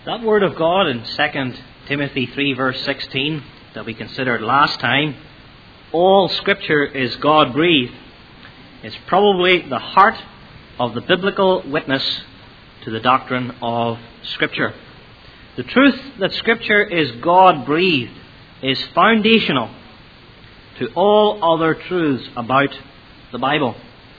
That word of God in 2 Timothy 3 verse 16 that we considered last time, all Scripture is God-breathed, is probably the heart of the biblical witness to the doctrine of Scripture. The truth that Scripture is God-breathed is foundational to all other truths about the Bible.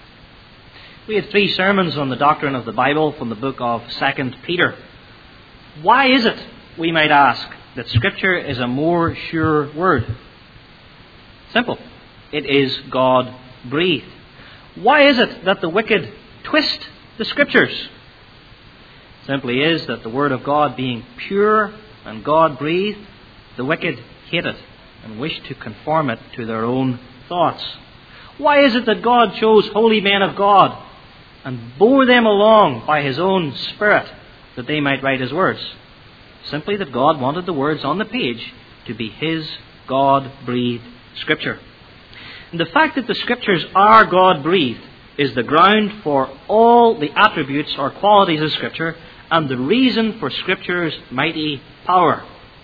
We had 3 sermons on the doctrine of the Bible from the book of 2 Peter. Why is it, we might ask, that Scripture is a more sure word? Simple. It is God-breathed. Why is it that the wicked twist the Scriptures? Simply is that the Word of God being pure and God-breathed, the wicked hate it and wish to conform it to their own thoughts. Why is it that God chose holy men of God and bore them along by His own Spirit that they might write His words? Simply that God wanted the words on the page to be His God-breathed Scripture. And the fact that the Scriptures are God-breathed is the ground for all the attributes or qualities of Scripture and the reason for Scripture's mighty power.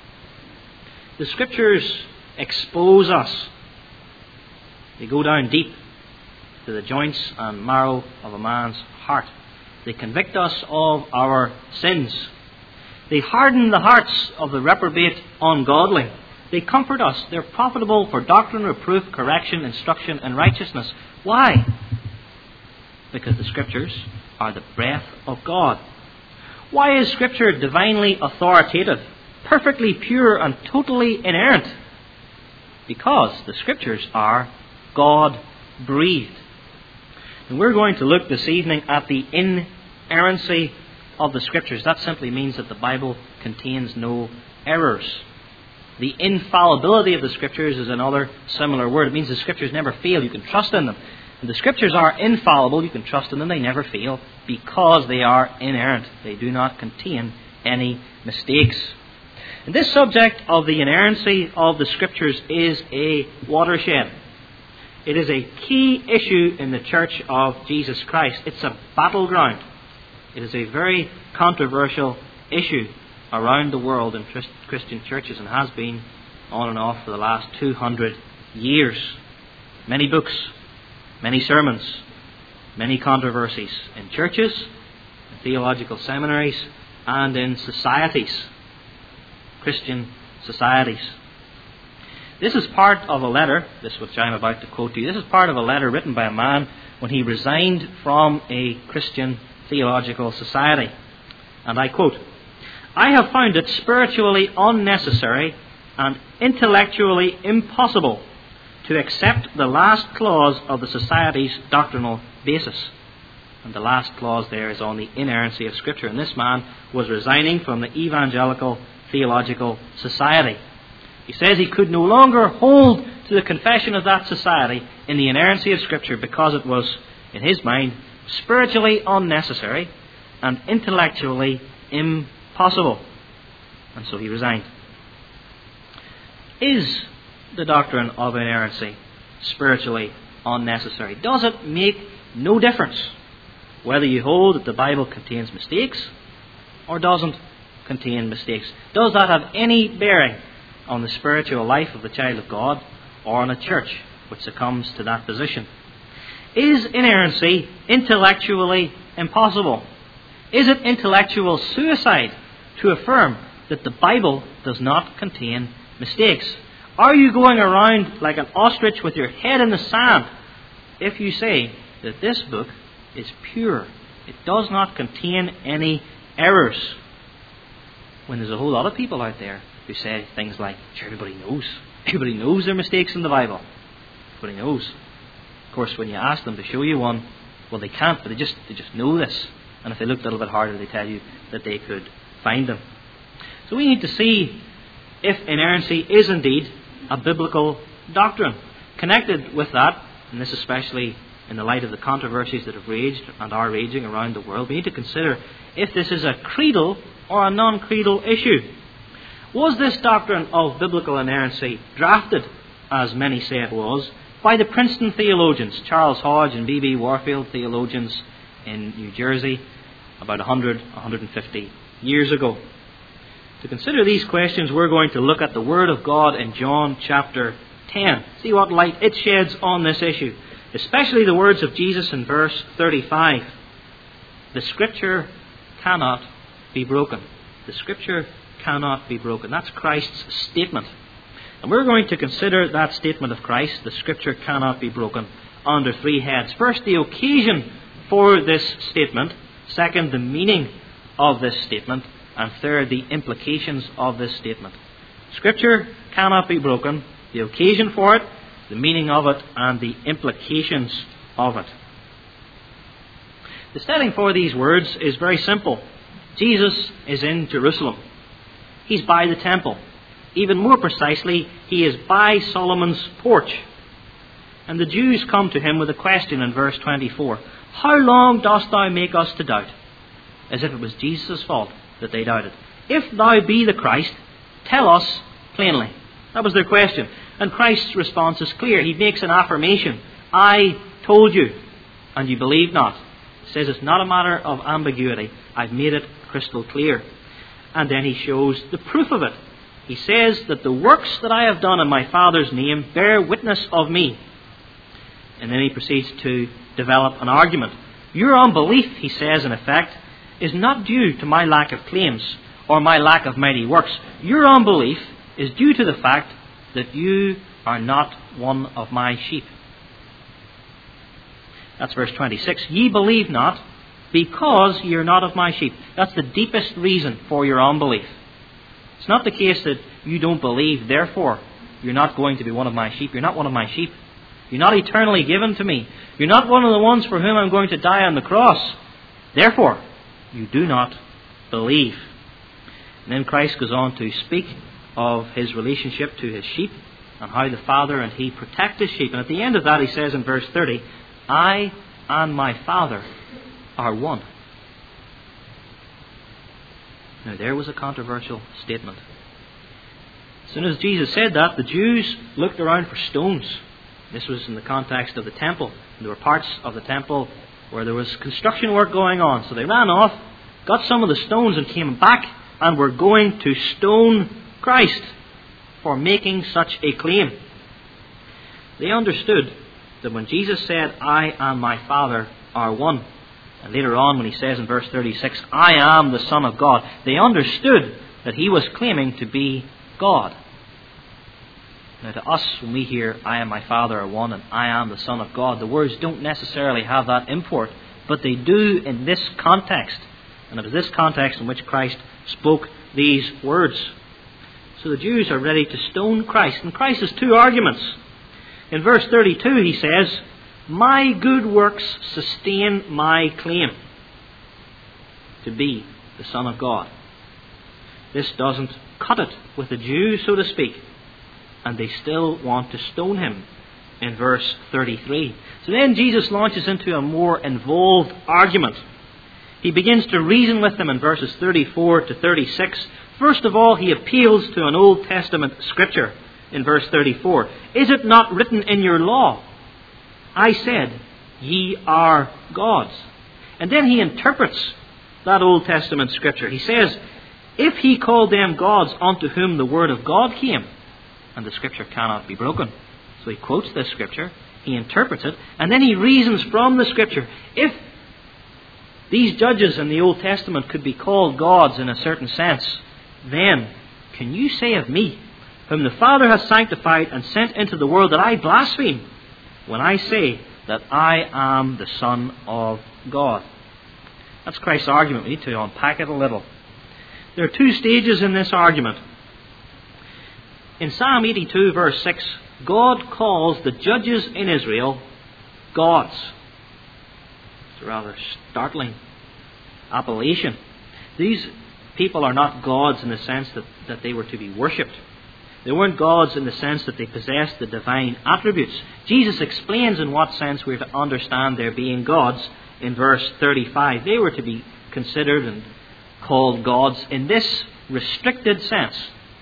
The Scriptures expose us. They go down deep to the joints and marrow of a man's heart. They convict us of our sins. They harden the hearts of the reprobate ungodly. They comfort us. They're profitable for doctrine, reproof, correction, instruction, and righteousness. Why? Because the Scriptures are the breath of God. Why is Scripture divinely authoritative, perfectly pure, and totally inerrant? Because the Scriptures are God-breathed. And we're going to look this evening at the inerrancy of the Scriptures. That simply means that the Bible contains no errors. The infallibility of the Scriptures is another similar word. It means the Scriptures never fail. You can trust in them. And the Scriptures are infallible. You can trust in them. They never fail because they are inerrant. They do not contain any mistakes. And this subject of the inerrancy of the Scriptures is a watershed. It is a key issue in the Church of Jesus Christ. It's a battleground. It is a very controversial issue around the world in Christian churches and has been on and off for the last 200 years. Many books, many sermons, many controversies in churches, in theological seminaries, and in societies, Christian societies. This is part of a letter, this which I'm about to quote to you, this is part of a letter written by a man when he resigned from a Christian theological society. And I quote, "I have found it spiritually unnecessary and intellectually impossible to accept the last clause of the society's doctrinal basis." And the last clause there is on the inerrancy of Scripture. And this man was resigning from the Evangelical Theological Society. He says he could no longer hold to the confession of that society in the inerrancy of Scripture because it was, in his mind, spiritually unnecessary and intellectually impossible. And so he resigned. Is the doctrine of inerrancy spiritually unnecessary? Does it make no difference whether you hold that the Bible contains mistakes or doesn't contain mistakes? Does that have any bearing on the spiritual life of the child of God or on a church which succumbs to that position? Is inerrancy intellectually impossible? Is it intellectual suicide to affirm that the Bible does not contain mistakes? Are you going around like an ostrich with your head in the sand if you say that this book is pure? It does not contain any errors. When there's a whole lot of people out there who say things like, sure, everybody knows there are mistakes in the Bible. Everybody knows. Of course, when you ask them to show you one, well, they can't, but they just know this. And if they look a little bit harder, they tell you that they could find them. So we need to see if inerrancy is indeed a biblical doctrine. Connected with that, and this especially in the light of the controversies that have raged and are raging around the world, we need to consider if this is a creedal or a non-creedal issue. Was this doctrine of biblical inerrancy drafted, as many say it was, by the Princeton theologians, Charles Hodge and B.B. Warfield, theologians in New Jersey, about 150 years ago? To consider these questions, we're going to look at the Word of God in John chapter 10. See what light it sheds on this issue, especially the words of Jesus in verse 35. The Scripture cannot be broken. The Scripture cannot be broken. That's Christ's statement. And we're going to consider that statement of Christ, the Scripture cannot be broken, under three heads. First, the occasion for this statement. Second, the meaning of this statement. And third, the implications of this statement. Scripture cannot be broken, the occasion for it, the meaning of it, and the implications of it. The setting for these words is very simple. Jesus is in Jerusalem. He's by the temple. Even more precisely, he is by Solomon's porch. And the Jews come to him with a question in verse 24. How long dost thou make us to doubt? As if it was Jesus' fault that they doubted. If thou be the Christ, tell us plainly. That was their question. And Christ's response is clear. He makes an affirmation. I told you, and you believe not. He says it's not a matter of ambiguity. I've made it crystal clear. And then he shows the proof of it. He says that the works that I have done in my Father's name bear witness of me. And then he proceeds to develop an argument. Your unbelief, he says in effect, is not due to my lack of claims or my lack of mighty works. Your unbelief is due to the fact that you are not one of my sheep. That's verse 26. Ye believe not because ye are not of my sheep. That's the deepest reason for your unbelief. It's not the case that you don't believe, therefore you're not going to be one of my sheep. You're not one of my sheep. You're not eternally given to me. You're not one of the ones for whom I'm going to die on the cross. Therefore, you do not believe. And then Christ goes on to speak of his relationship to his sheep and how the Father and he protect his sheep. And at the end of that he says in verse 30, I and my Father are one. Now there was a controversial statement. As soon as Jesus said that, the Jews looked around for stones. This was in the context of the temple. There were parts of the temple where there was construction work going on. So they ran off, got some of the stones and came back and were going to stone Christ for making such a claim. They understood that when Jesus said, I and my Father are one, and later on when he says in verse 36, I am the Son of God, they understood that he was claiming to be God. Now to us, when we hear, I and my Father are one and I am the Son of God, the words don't necessarily have that import, but they do in this context. And it was this context in which Christ spoke these words. So the Jews are ready to stone Christ. And Christ has two arguments. In verse 32 he says, my good works sustain my claim to be the Son of God. This doesn't cut it with the Jews, so to speak. And they still want to stone him in verse 33. So then Jesus launches into a more involved argument. He begins to reason with them in verses 34 to 36. First of all, he appeals to an Old Testament scripture in verse 34. Is it not written in your law? I said, ye are gods. And then he interprets that Old Testament scripture. He says, if he called them gods unto whom the word of God came, and the scripture cannot be broken. So he quotes this scripture, he interprets it, and then he reasons from the scripture. If these judges in the Old Testament could be called gods in a certain sense, then can you say of me, whom the Father has sanctified and sent into the world, that I blaspheme when I say that I am the Son of God? That's Christ's argument. We need to unpack it a little. There are two stages in this argument. In Psalm 82 verse 6, God calls the judges in Israel gods. It's a rather startling appellation. These people are not gods in the sense that they were to be worshipped. They weren't gods in the sense that they possessed the divine attributes. Jesus explains in what sense we're to understand their being gods in verse 35. They were to be considered and called gods in this restricted sense,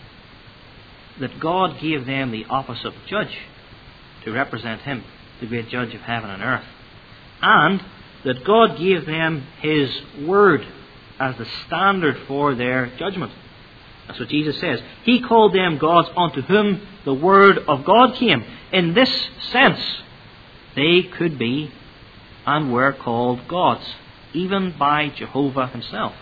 that God gave them the office of judge to represent him, the great judge of heaven and earth. And that God gave them his word as the standard for their judgment. That's what Jesus says. He called them gods unto whom the word of God came. In this sense, they could be and were called gods, even by Jehovah himself.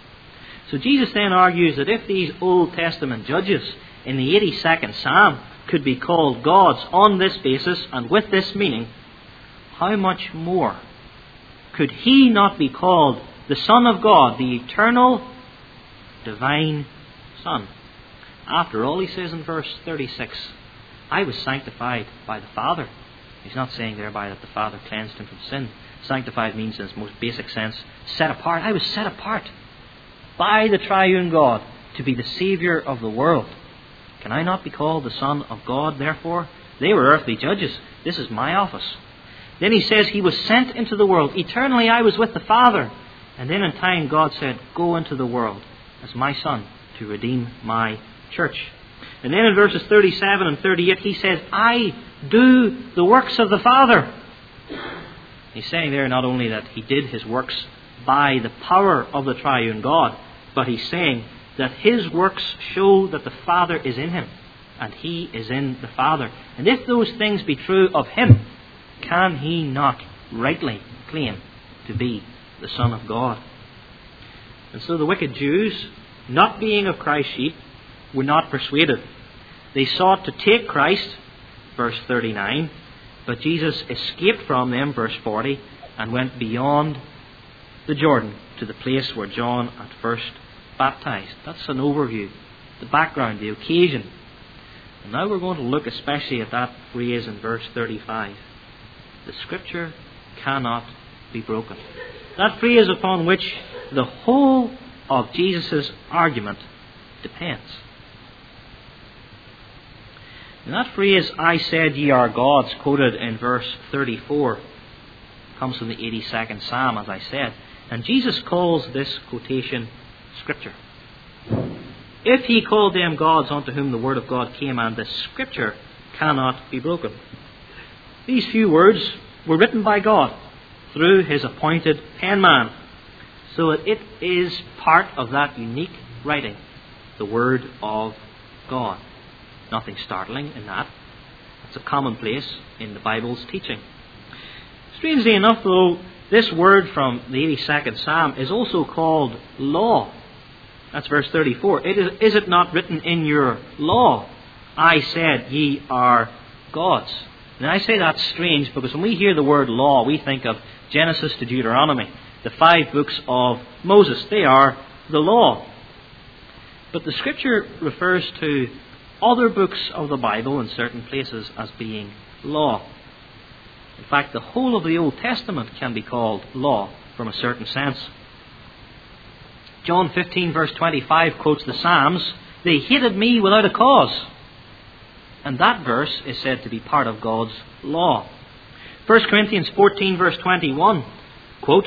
So Jesus then argues that if these Old Testament judges in the 82nd Psalm could be called gods on this basis and with this meaning, how much more could he not be called the Son of God, the eternal, divine Son? After all, he says in verse 36, I was sanctified by the Father. He's not saying thereby that the Father cleansed him from sin. Sanctified means in its most basic sense, set apart. I was set apart by the triune God to be the Saviour of the world. Can I not be called the Son of God, therefore? They were earthly judges. This is my office. Then he says he was sent into the world. Eternally I was with the Father. And then in time God said, go into the world as my Son to redeem my church. And then in verses 37 and 38 he says, I do the works of the Father. He's saying there not only that he did his works by the power of the triune God, but he's saying that his works show that the Father is in him and he is in the Father. And if those things be true of him, can he not rightly claim to be the Son of God? And so the wicked Jews, not being of Christ's sheep, were not persuaded. They sought to take Christ, verse 39, but Jesus escaped from them, verse 40, and went beyond the Jordan to the place where John at first baptized. That's an overview, the background, the occasion. And now we're going to look especially at that phrase in verse 35. The Scripture cannot be broken. That phrase upon which the whole of Jesus' argument depends. And that phrase, I said ye are gods, quoted in verse 34, comes from the 82nd Psalm, as I said. And Jesus calls this quotation Scripture. If he called them gods unto whom the word of God came, and the Scripture cannot be broken. These few words were written by God through his appointed penman, so that it is part of that unique writing, the Word of God. Nothing startling in that. It's a commonplace in the Bible's teaching. Strangely enough, though, this word from the 82nd Psalm is also called law. That's verse 34. Is it not written in your law, I said ye are gods? Now I say that's strange because when we hear the word law, we think of Genesis to Deuteronomy, the 5 books of Moses. They are the law. But the Scripture refers to other books of the Bible in certain places as being law. In fact, the whole of the Old Testament can be called law from a certain sense. John 15 verse 25 quotes the Psalms, they hated me without a cause. And that verse is said to be part of God's law. 1 Corinthians 14 verse 21, quote,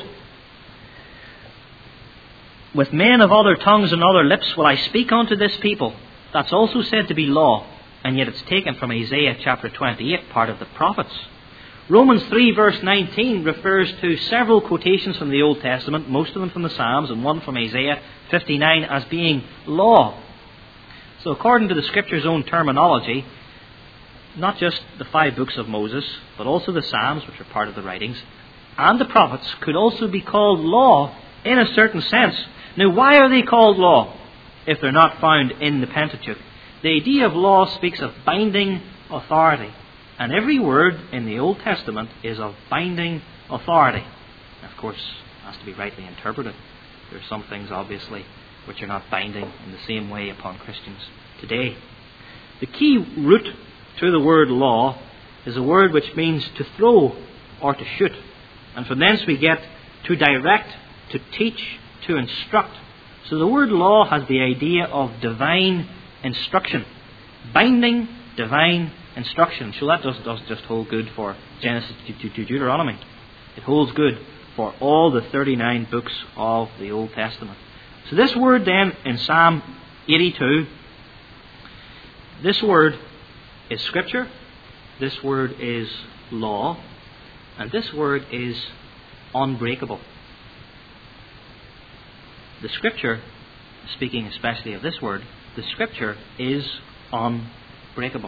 with men of other tongues and other lips will I speak unto this people. That's also said to be law, and yet it's taken from Isaiah chapter 28, part of the prophets. Romans 3 verse 19 refers to several quotations from the Old Testament, most of them from the Psalms and one from Isaiah 59 as being law. So according to the Scripture's own terminology, not just the 5 books of Moses, but also the Psalms, which are part of the writings, and the prophets could also be called law in a certain sense. Now, why are they called law if they're not found in the Pentateuch? The idea of law speaks of binding authority. And every word in the Old Testament is of binding authority. Of course, it has to be rightly interpreted. There are some things, obviously, which are not binding in the same way upon Christians today. The key root to the word law is a word which means to throw or to shoot. And from thence we get to direct, to teach, to instruct. So the word law has the idea of divine instruction. Binding divine instruction. So that doesn't just hold good for Genesis to Deuteronomy. It holds good for all the 39 books of the Old Testament. So this word then in Psalm 82, this word is Scripture, this word is law, and this word is unbreakable. The Scripture, speaking especially of this word, The Scripture is unbreakable.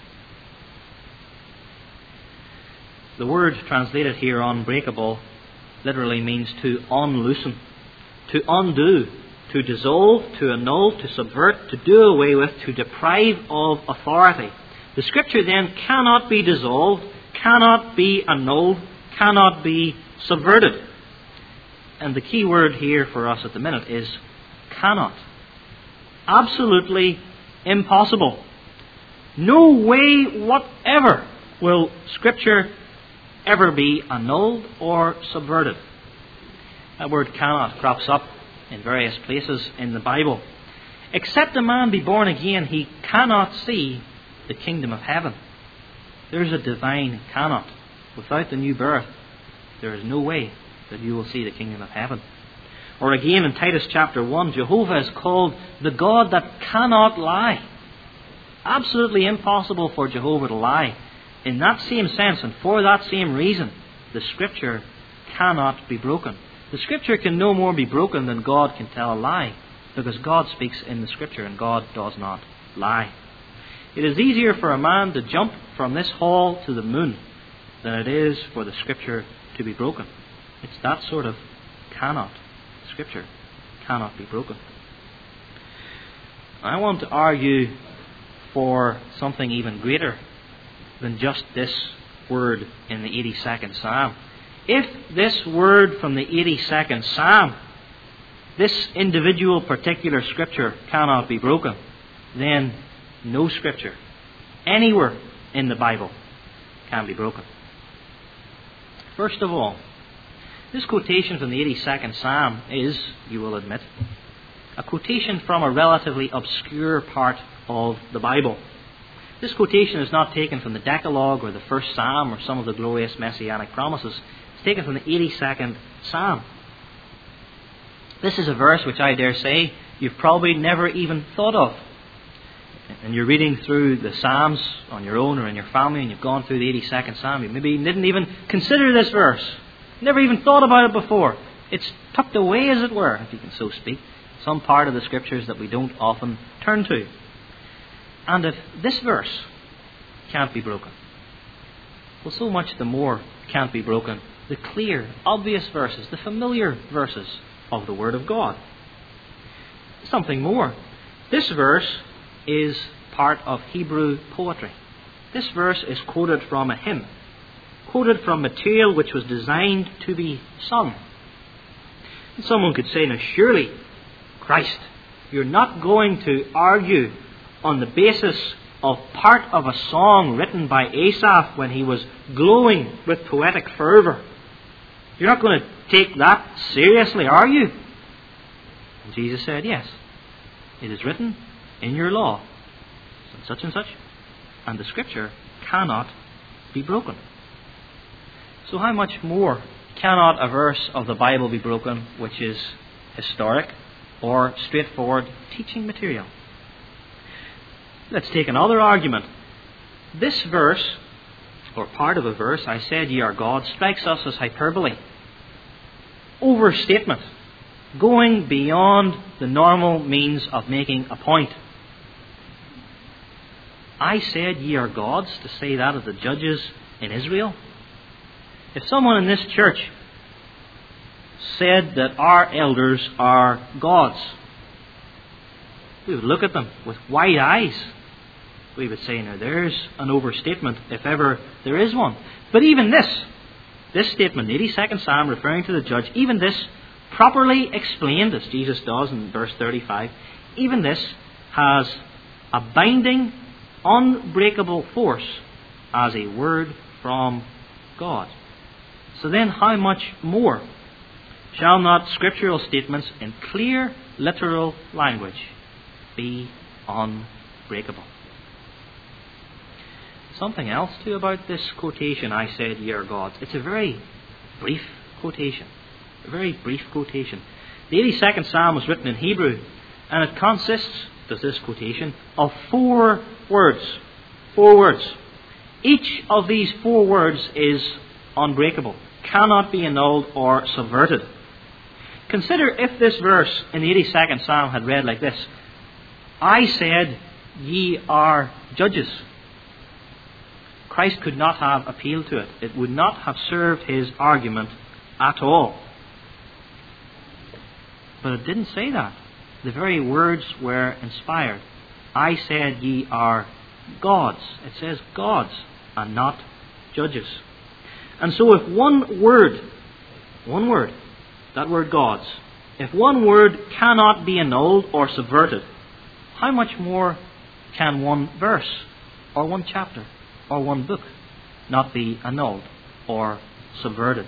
The word translated here, unbreakable, literally means to unloosen, to undo, to dissolve, to annul, to subvert, to do away with, to deprive of authority. The Scripture then cannot be dissolved, cannot be annulled, cannot be subverted. And the key word here for us at the minute is cannot. Absolutely impossible. No way whatever will Scripture ever be annulled or subverted. That word cannot crops up in various places in the Bible. Except a man be born again, he cannot see the kingdom of heaven. There's a divine cannot. Without the new birth, there is no way that you will see the kingdom of heaven. Or again in Titus chapter 1, Jehovah is called the God that cannot lie. Absolutely impossible for Jehovah to lie. In that same sense and for that same reason, the Scripture cannot be broken. The Scripture can no more be broken than God can tell a lie, because God speaks in the Scripture and God does not lie. It is easier for a man to jump from this hall to the moon than it is for the Scripture to be broken. It's that sort of cannot. Scripture cannot be broken. I want to argue for something even greater than just this word in the 82nd Psalm. If this word from the 82nd Psalm, this individual particular Scripture cannot be broken, then no Scripture anywhere in the Bible can be broken. First of all, this quotation from the 82nd Psalm is, you will admit, a quotation from a relatively obscure part of the Bible. This quotation is not taken from the Decalogue or the first Psalm or some of the glorious messianic promises. It's taken from the 82nd Psalm. This is a verse which I dare say you've probably never even thought of. And you're reading through the Psalms on your own or in your family and you've gone through the 82nd Psalm. You maybe didn't even consider this verse. Never even thought about it before. It's tucked away, as it were, if you can so speak. Some part of the Scriptures that we don't often turn to. And if this verse can't be broken, well, so much the more can't be broken the clear, obvious verses, the familiar verses of the Word of God. Something more. This verse is part of Hebrew poetry. This verse is quoted from a hymn, quoted from material which was designed to be sung. And someone could say, now surely, Christ, you're not going to argue on the basis of part of a song written by Asaph when he was glowing with poetic fervour. You're not going to take that seriously, are you? And Jesus said, yes, it is written in your law, such and such, and the Scripture cannot be broken. So how much more cannot a verse of the Bible be broken which is historic or straightforward teaching material? Let's take another argument. This verse, or part of a verse, I said ye are God, strikes us as hyperbole. Overstatement. Going beyond the normal means of making a point. I said ye are gods, to say that of the judges in Israel. If someone in this church said that our elders are gods, we would look at them with wide eyes. We would say, now there's an overstatement, if ever there is one. But even this statement, the 82nd Psalm referring to the judge, even this properly explained, as Jesus does in verse 35, even this has a binding, unbreakable force as a word from God. So then how much more shall not scriptural statements in clear, literal language be unbreakable? Something else too about this quotation, I said ye are gods. It's a very brief quotation. A very brief quotation. The 82nd Psalm was written in Hebrew, and it consists, does this quotation, of 4 words. 4 words. Each of these 4 words is unbreakable, cannot be annulled or subverted. Consider if this verse in the 82nd Psalm had read like this: I said, ye are judges. Christ could not have appealed to it. It would not have served his argument at all. But it didn't say that. The very words were inspired. I said, ye are gods. It says gods and not judges. And so if one word, that word gods, if one word cannot be annulled or subverted, how much more can one verse or one chapter or one book not be annulled or subverted?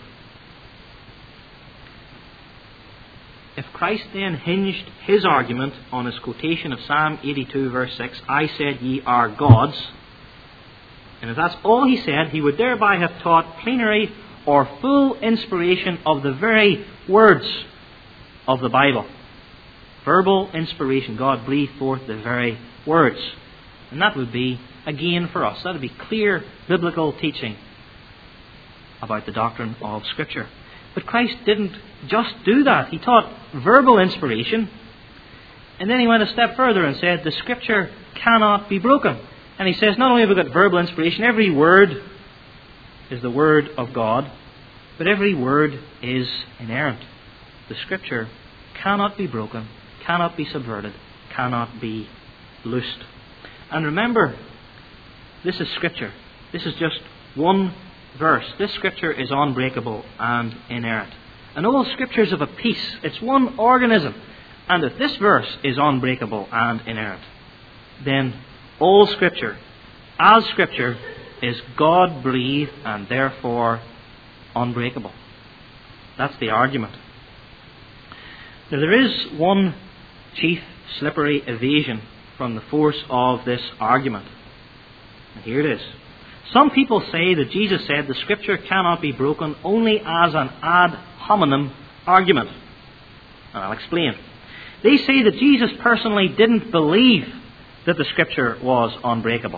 If Christ then hinged his argument on his quotation of Psalm 82 verse 6, I said ye are gods, and if that's all he said, he would thereby have taught plenary or full inspiration of the very words of the Bible. Verbal inspiration. God breathed forth the very words. And that would be a gain for us. That would be clear biblical teaching about the doctrine of Scripture. But Christ didn't just do that. He taught verbal inspiration. And then he went a step further and said the Scripture cannot be broken. And he says not only have we got verbal inspiration, every word is the Word of God, but every word is inerrant. The Scripture cannot be broken, cannot be subverted, cannot be loosed. And remember, this is Scripture. This is just one verse. This Scripture is unbreakable and inerrant. And all Scripture is of a piece. It's one organism. And if this verse is unbreakable and inerrant, then all Scripture, as Scripture, is God-breathed and therefore unbreakable. That's the argument. Now there is one chief slippery evasion from the force of this argument. And here it is. Some people say that Jesus said the Scripture cannot be broken only as an ad hominem argument. And I'll explain. They say that Jesus personally didn't believe that the Scripture was unbreakable.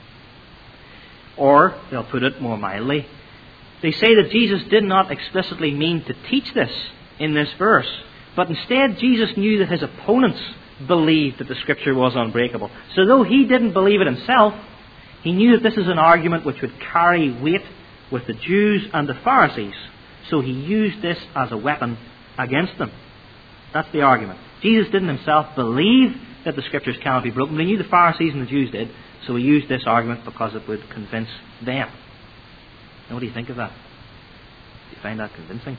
Or, they'll put it more mildly, they say that Jesus did not explicitly mean to teach this in this verse, but instead Jesus knew that his opponents believed that the Scripture was unbreakable. So though he didn't believe it himself, he knew that this is an argument which would carry weight with the Jews and the Pharisees. So he used this as a weapon against them. That's the argument. Jesus didn't himself believe that the Scriptures cannot be broken, but he knew the Pharisees and the Jews did. So he used this argument because it would convince them. Now what do you think of that? Do you find that convincing?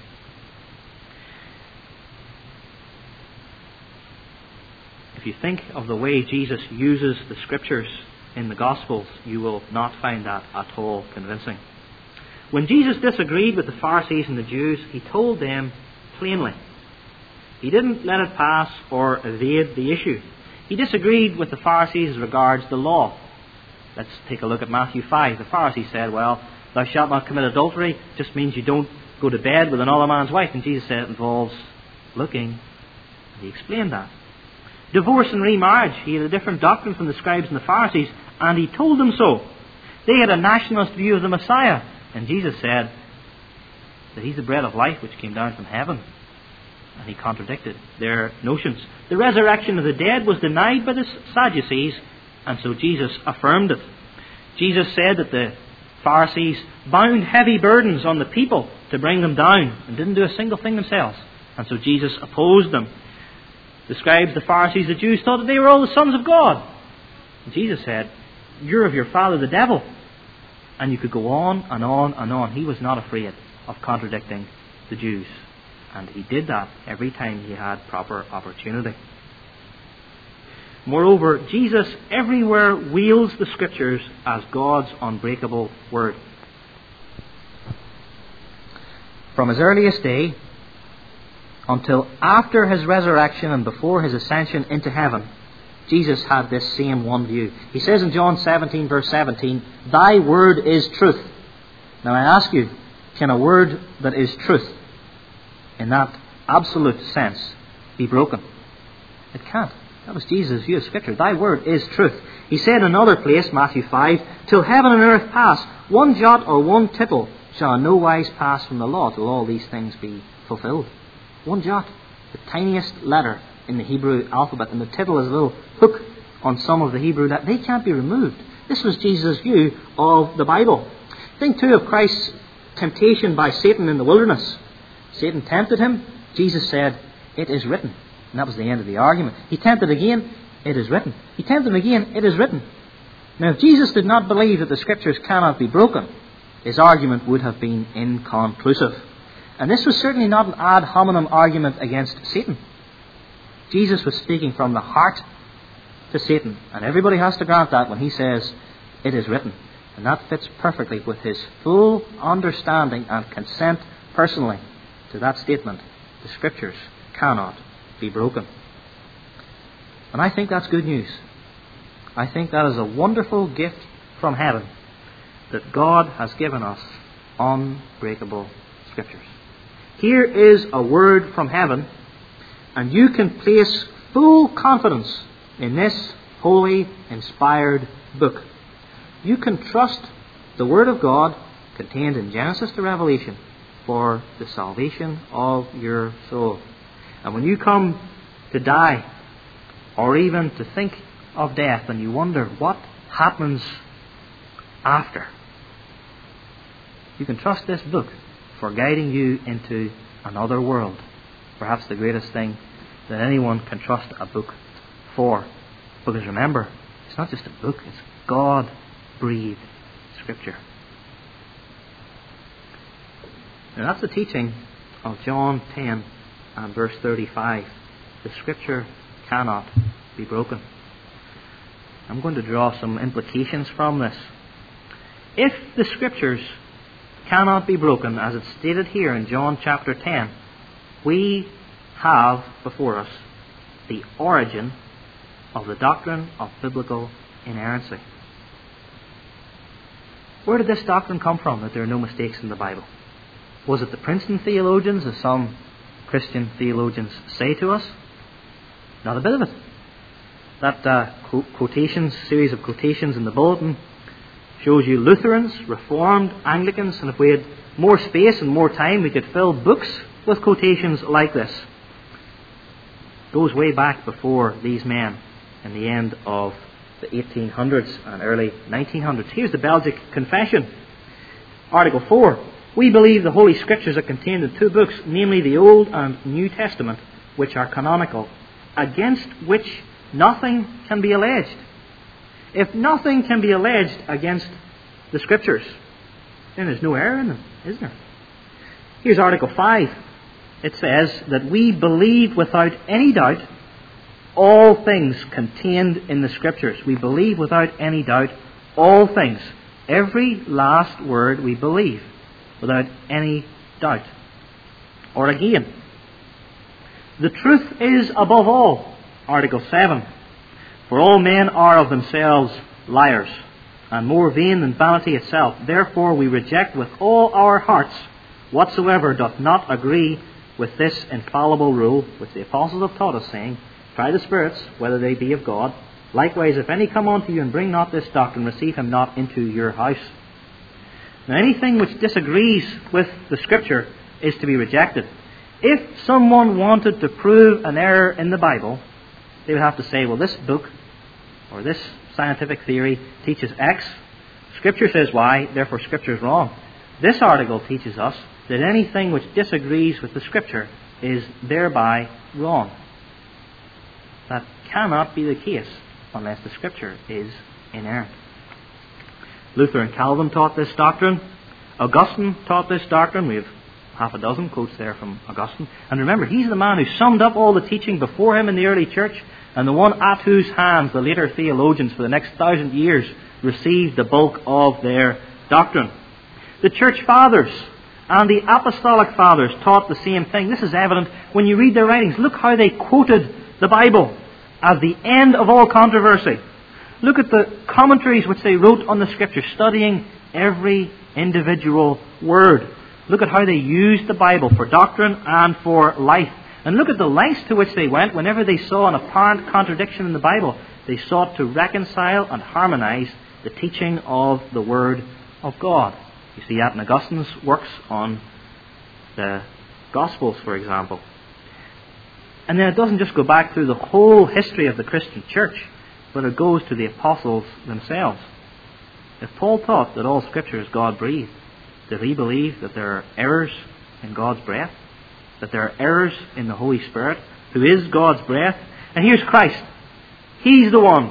If you think of the way Jesus uses the Scriptures in the Gospels, you will not find that at all convincing. When Jesus disagreed with the Pharisees and the Jews, he told them plainly. He didn't let it pass or evade the issue. He disagreed with the Pharisees as regards the law. Let's take a look at Matthew 5. The Pharisees said, well, thou shalt not commit adultery just means you don't go to bed with another man's wife. And Jesus said it involves looking. And he explained that. Divorce and remarriage. He had a different doctrine from the scribes and the Pharisees, and he told them so. They had a nationalist view of the Messiah, and Jesus said that he's the bread of life which came down from heaven. And he contradicted their notions. The resurrection of the dead was denied by the Sadducees, and so Jesus affirmed it. Jesus said that the Pharisees bound heavy burdens on the people to bring them down and didn't do a single thing themselves. And so Jesus opposed them. The scribes, the Pharisees, the Jews thought that they were all the sons of God. And Jesus said, you're of your father the devil. And you could go on and on and on. He was not afraid of contradicting the Jews. And he did that every time he had proper opportunity. Moreover, Jesus everywhere wields the Scriptures as God's unbreakable word. From his earliest day until after his resurrection and before his ascension into heaven, Jesus had this same one view. He says in John 17 verse 17, thy word is truth. Now I ask you, can a word that is truth in that absolute sense be broken? It can't. That was Jesus' view of Scripture. Thy word is truth. He said in another place, Matthew 5, till heaven and earth pass, one jot or one tittle shall in no wise pass from the law till all these things be fulfilled. One jot, the tiniest letter in the Hebrew alphabet, and the tittle is a little hook on some of the Hebrew, that they can't be removed. This was Jesus' view of the Bible. Think too of Christ's temptation by Satan in the wilderness. Satan tempted him. Jesus said, "It is written." And that was the end of the argument. He tempted again. "It is written." He tempted him again. "It is written." Now, if Jesus did not believe that the Scriptures cannot be broken, his argument would have been inconclusive. And this was certainly not an ad hominem argument against Satan. Jesus was speaking from the heart to Satan. And everybody has to grant that when he says, "It is written." And that fits perfectly with his full understanding and consent personally to that statement. The Scriptures cannot be broken. And I think that's good news. I think that is a wonderful gift from heaven, that God has given us unbreakable Scriptures. Here is a word from heaven, and you can place full confidence in this holy, inspired book. You can trust the Word of God contained in Genesis to Revelation for the salvation of your soul. And when you come to die, or even to think of death, and you wonder what happens after, you can trust this book for guiding you into another world. Perhaps the greatest thing that anyone can trust a book for. Because remember, it's not just a book, it's God-breathed Scripture. Now that's the teaching of John 10 and verse 35. The Scripture cannot be broken. I'm going to draw some implications from this. If the Scriptures cannot be broken, as it's stated here in John chapter 10, we have before us the origin of the doctrine of biblical inerrancy. Where did this doctrine come from, that there are no mistakes in the Bible? Was it the Princeton theologians, as some Christian theologians say to us? Not a bit of it. That series of quotations in the bulletin shows you Lutherans, Reformed, Anglicans, and if we had more space and more time, we could fill books with quotations like this. It goes way back before these men in the end of the 1800s and early 1900s. Here's the Belgic Confession. Article 4. We believe the Holy Scriptures are contained in two books, namely the Old and New Testament, which are canonical, against which nothing can be alleged. If nothing can be alleged against the Scriptures, then there's no error in them, is there? Here's Article 5. It says that we believe without any doubt all things contained in the Scriptures. We believe without any doubt all things. Every last word we believe without any doubt. Or again, the truth is above all. Article 7. For all men are of themselves liars, and more vain than vanity itself. Therefore we reject with all our hearts whatsoever doth not agree with this infallible rule, which the apostles have taught us, saying, try the spirits, whether they be of God. Likewise, if any come unto you and bring not this doctrine, receive him not into your house. Now, anything which disagrees with the Scripture is to be rejected. If someone wanted to prove an error in the Bible, they would have to say, well, this book or this scientific theory teaches X. Scripture says Y, therefore Scripture is wrong. This article teaches us that anything which disagrees with the Scripture is thereby wrong. That cannot be the case unless the Scripture is inerrant. Luther and Calvin taught this doctrine. Augustine taught this doctrine. We have half a dozen quotes there from Augustine. And remember, he's the man who summed up all the teaching before him in the early church, and the one at whose hands the later theologians for the next 1,000 years received the bulk of their doctrine. The church fathers and the apostolic fathers taught the same thing. This is evident when you read their writings. Look how they quoted the Bible as the end of all controversy. Look at the commentaries which they wrote on the Scripture, studying every individual word. Look at how they used the Bible for doctrine and for life. And look at the lengths to which they went whenever they saw an apparent contradiction in the Bible. They sought to reconcile and harmonize the teaching of the Word of God. You see that in Augustine's works on the Gospels, for example. And then it doesn't just go back through the whole history of the Christian church. but it goes to the apostles themselves. If Paul taught that all Scripture is God-breathed, did he believe that there are errors in God's breath? That there are errors in the Holy Spirit, who is God's breath? And here's Christ. He's the one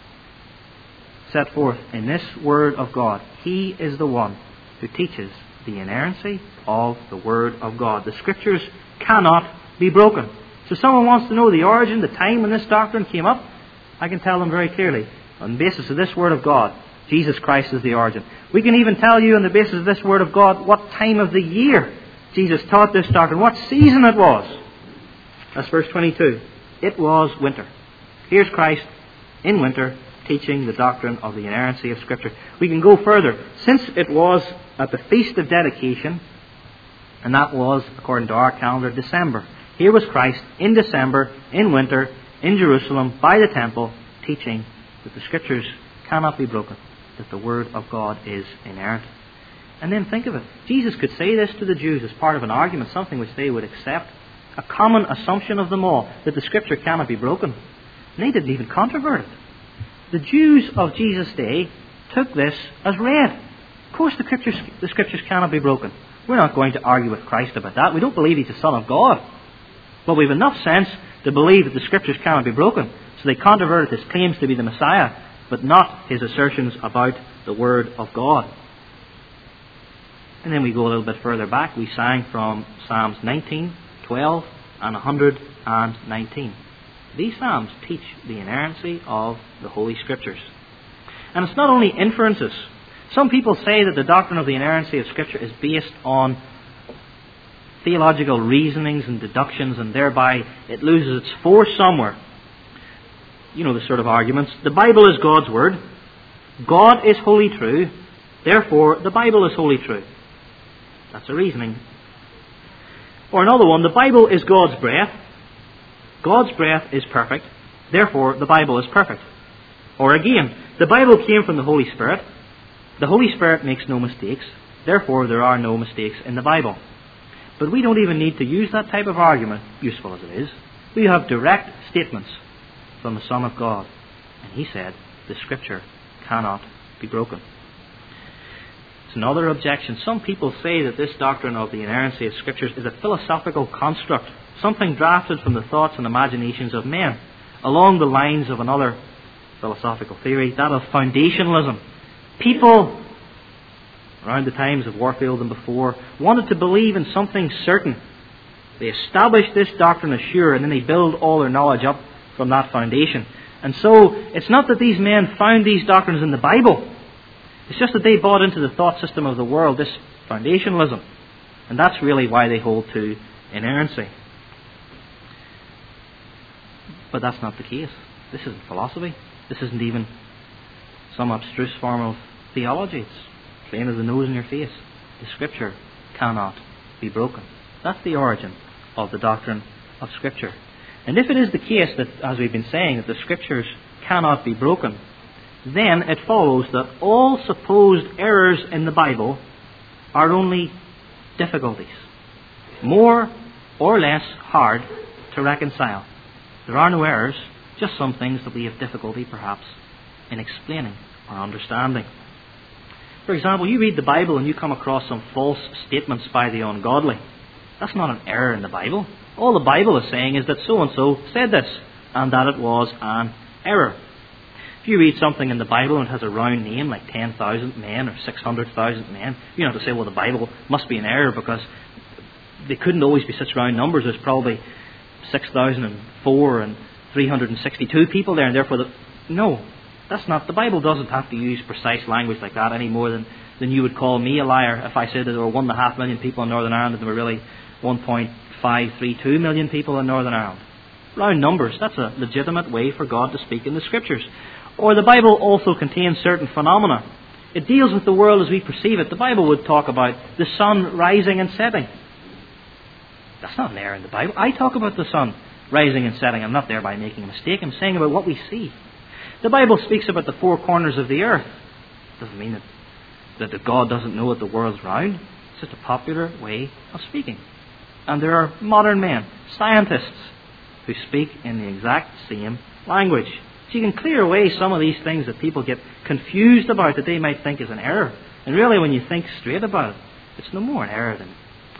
set forth in this Word of God. He is the one who teaches the inerrancy of the Word of God. The Scriptures cannot be broken. So if someone wants to know the origin, the time when this doctrine came up, I can tell them very clearly, on the basis of this Word of God, Jesus Christ is the origin. We can even tell you on the basis of this Word of God what time of the year Jesus taught this doctrine, what season it was. That's verse 22. It was winter. Here's Christ in winter teaching the doctrine of the inerrancy of Scripture. We can go further. Since it was at the Feast of Dedication, and that was, according to our calendar, December. Here was Christ in December, in winter, in Jerusalem, by the temple, teaching that the Scriptures cannot be broken, that the Word of God is inerrant. And then think of it. Jesus could say this to the Jews as part of an argument, something which they would accept, a common assumption of them all, that the Scripture cannot be broken. And they didn't even controvert it. The Jews of Jesus' day took this as read. Of course the Scriptures cannot be broken. We're not going to argue with Christ about that. We don't believe He's the Son of God. But we have enough sense to believe that the Scriptures cannot be broken. So they controverted His claims to be the Messiah, but not His assertions about the Word of God. And then we go a little bit further back. We sang from Psalms 19, 12, and 119. These Psalms teach the inerrancy of the Holy Scriptures. And it's not only inferences. Some people say that the doctrine of the inerrancy of Scripture is based on theological reasonings and deductions, and thereby it loses its force somewhere. You know the sort of arguments. The Bible is God's Word. God is wholly true. Therefore, the Bible is wholly true. That's a reasoning. Or another one, the Bible is God's breath. God's breath is perfect. Therefore, the Bible is perfect. Or again, the Bible came from the Holy Spirit. The Holy Spirit makes no mistakes. Therefore, there are no mistakes in the Bible. But we don't even need to use that type of argument, useful as it is. We have direct statements from the Son of God. And He said, the Scripture cannot be broken. It's another objection. Some people say that this doctrine of the inerrancy of Scriptures is a philosophical construct, something drafted from the thoughts and imaginations of men, along the lines of another philosophical theory, that of foundationalism. People, around the times of Warfield and before, wanted to believe in something certain. They established this doctrine as sure, and then they build all their knowledge up from that foundation. And so, it's not that these men found these doctrines in the Bible. It's just that they bought into the thought system of the world, this foundationalism. And that's really why they hold to inerrancy. But that's not the case. This isn't philosophy. This isn't even some abstruse form of theology. It's plain as the nose in your face. The Scripture cannot be broken. That's the origin of the doctrine of Scripture. And if it is the case that, as we've been saying, that the Scriptures cannot be broken, then it follows that all supposed errors in the Bible are only difficulties, more or less hard to reconcile. There are no errors, just some things that we have difficulty, perhaps, in explaining or understanding. For example, you read the Bible and you come across some false statements by the ungodly. That's not an error in the Bible. All the Bible is saying is that so-and-so said this, and that it was an error. If you read something in the Bible and it has a round name, like 10,000 men or 600,000 men, you don't have to say, well, the Bible must be an error because they couldn't always be such round numbers. There's probably 6,004 and 362 people there, and therefore, no, that's not. The Bible doesn't have to use precise language like that any more than you would call me a liar if I said that there were 1.5 million people in Northern Ireland and there were really 1.532 million people in Northern Ireland. Round numbers, that's a legitimate way for God to speak in the Scriptures. Or the Bible also contains certain phenomena. It deals with the world as we perceive it. The Bible would talk about the sun rising and setting. That's not an error in the Bible. I talk about the sun rising and setting. I'm not thereby making a mistake. I'm saying about what we see. The Bible speaks about the four corners of the earth. It doesn't mean that God doesn't know that the world's round. It's just a popular way of speaking. And there are modern men, scientists, who speak in the exact same language. So you can clear away some of these things that people get confused about, that they might think is an error. And really, when you think straight about it, it's no more an error than...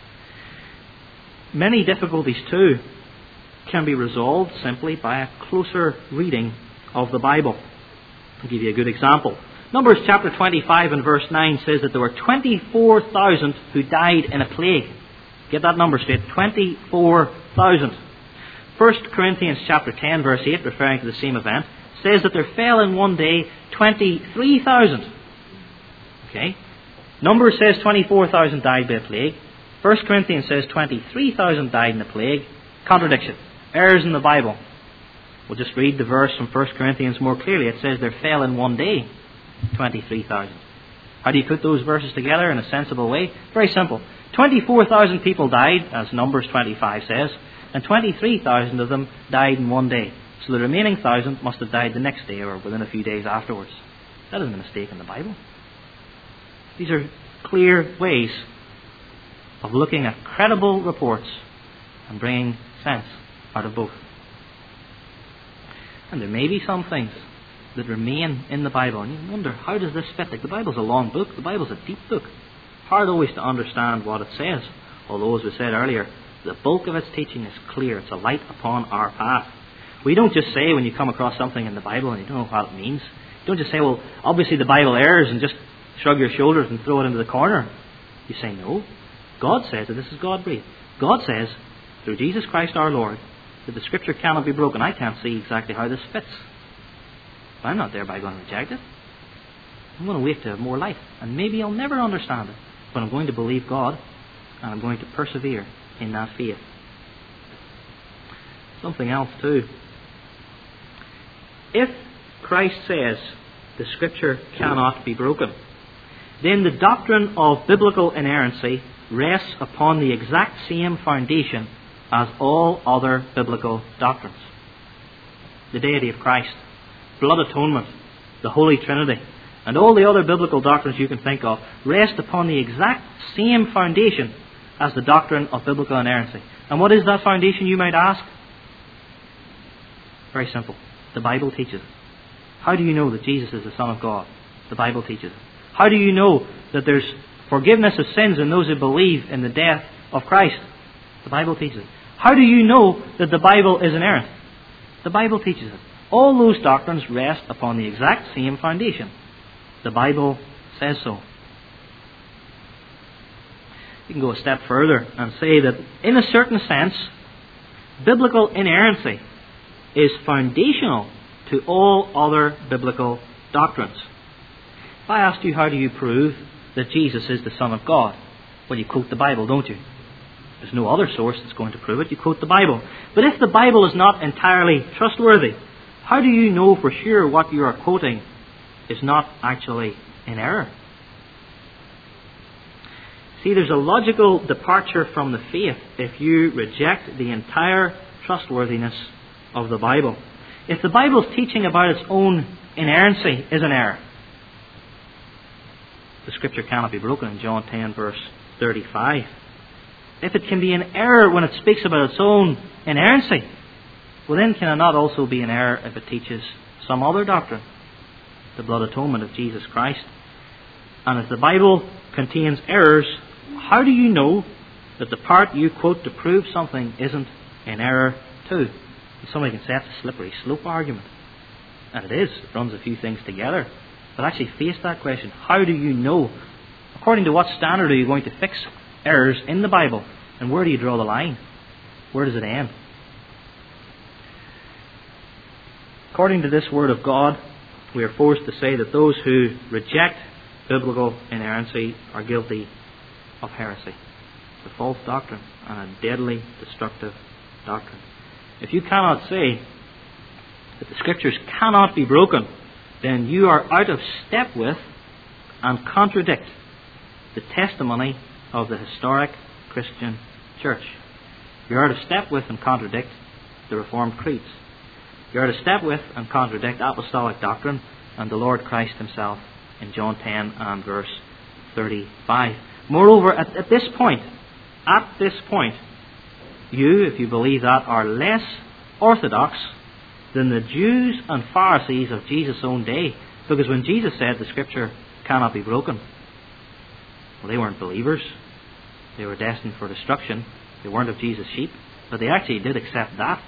Many difficulties, too, can be resolved simply by a closer reading of the Bible. I'll give you a good example. Numbers chapter 25 and verse 9 says that there were 24,000 who died in a plague. Get that number straight, 24,000. 1 Corinthians chapter 10 verse 8, referring to the same event, says that there fell in one day 23,000. Okay? Numbers says 24,000 died by a plague. 1 Corinthians says 23,000 died in a plague. Contradiction. Errors in the Bible. We'll just read the verse from 1 Corinthians more clearly. It says there fell in one day 23,000. How do you put those verses together in a sensible way? Very simple. 24,000 people died, as Numbers 25 says, and 23,000 of them died in one day. So the remaining 1,000 must have died the next day or within a few days afterwards. That isn't a mistake in the Bible. These are clear ways of looking at credible reports and bringing sense out of both. And there may be some things that remain in the Bible, and you wonder, how does this fit? Like, the Bible's a long book, the Bible's a deep book. Hard always to understand what it says, although, as we said earlier, the bulk of its teaching is clear. It's a light upon our path. We don't just say, when you come across something in the Bible and you don't know what it means, you don't just say, well, obviously the Bible errs, and just shrug your shoulders and throw it into the corner. You say, no. God says that this is God-breathed. God says, through Jesus Christ our Lord, that the Scripture cannot be broken. I can't see exactly how this fits. But I'm not thereby going to reject it. I'm going to wait to have more life. And maybe I'll never understand it. But I'm going to believe God, and I'm going to persevere in that faith. Something else too. If Christ says the Scripture cannot be broken, then the doctrine of biblical inerrancy rests upon the exact same foundation as all other biblical doctrines. The deity of Christ, blood atonement, the Holy Trinity, and all the other biblical doctrines you can think of rest upon the exact same foundation as the doctrine of biblical inerrancy. And what is that foundation, you might ask? Very simple. The Bible teaches it. How do you know that Jesus is the Son of God? The Bible teaches it. How do you know that there's forgiveness of sins in those who believe in the death of Christ? The Bible teaches it. How do you know that the Bible is inerrant? The Bible teaches it. All those doctrines rest upon the exact same foundation. The Bible says so. You can go a step further and say that, in a certain sense, biblical inerrancy is foundational to all other biblical doctrines. If I asked you, how do you prove that Jesus is the Son of God? Well, you quote the Bible, don't you? There's no other source that's going to prove it. You quote the Bible. But if the Bible is not entirely trustworthy, how do you know for sure what you are quoting is not actually in error? See, there's a logical departure from the faith if you reject the entire trustworthiness of the Bible. If the Bible's teaching about its own inerrancy is an error, the Scripture cannot be broken in John 10 verse 35. If it can be an error when it speaks about its own inerrancy, well then can it not also be an error if it teaches some other doctrine, the blood atonement of Jesus Christ? And if the Bible contains errors, how do you know that the part you quote to prove something isn't in error too? Somebody can say that's a slippery slope argument. And it is. It runs a few things together. But actually face that question. How do you know? According to what standard are you going to fix errors in the Bible? And where do you draw the line? Where does it end? According to this Word of God, we are forced to say that those who reject biblical inerrancy are guilty of heresy. It's a false doctrine and a deadly destructive doctrine. If you cannot say that the Scriptures cannot be broken, then you are out of step with and contradict the testimony of the historic Christian Church. You're out of step with and contradict the Reformed creeds. You're out of step with and contradict apostolic doctrine and the Lord Christ Himself in John 10 and verse 35. Moreover, at this point, you, if you believe that, are less orthodox than the Jews and Pharisees of Jesus' own day. Because when Jesus said the Scripture cannot be broken, well, they weren't believers. They were destined for destruction. They weren't of Jesus' sheep. But they actually did accept that.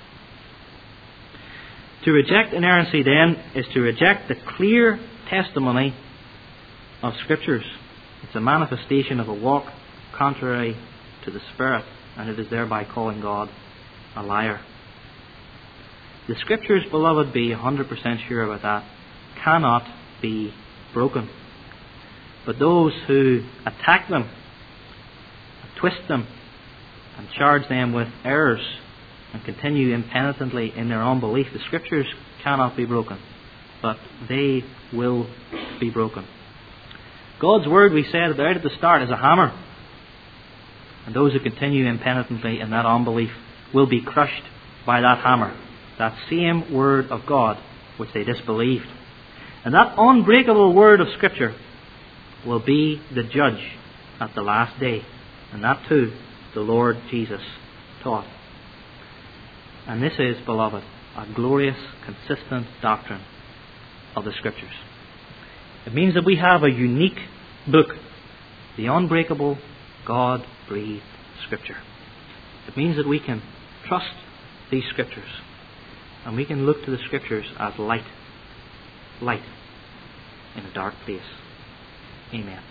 To reject inerrancy, then, is to reject the clear testimony of Scriptures. It's a manifestation of a walk contrary to the Spirit, and it is thereby calling God a liar. The Scriptures, beloved, be 100% sure about that, cannot be broken. But those who attack them, twist them, and charge them with errors, and continue impenitently in their unbelief, the Scriptures cannot be broken, but they will be broken. God's Word, we said right at the start, is a hammer. And those who continue impenitently in that unbelief will be crushed by that hammer, that same Word of God which they disbelieved. And that unbreakable Word of Scripture will be the judge at the last day. And that too, the Lord Jesus taught. And this is, beloved, a glorious, consistent doctrine of the Scriptures. It means that we have a unique book, the unbreakable, God-breathed Scripture. It means that we can trust these Scriptures, and we can look to the Scriptures as light in a dark place. Amen.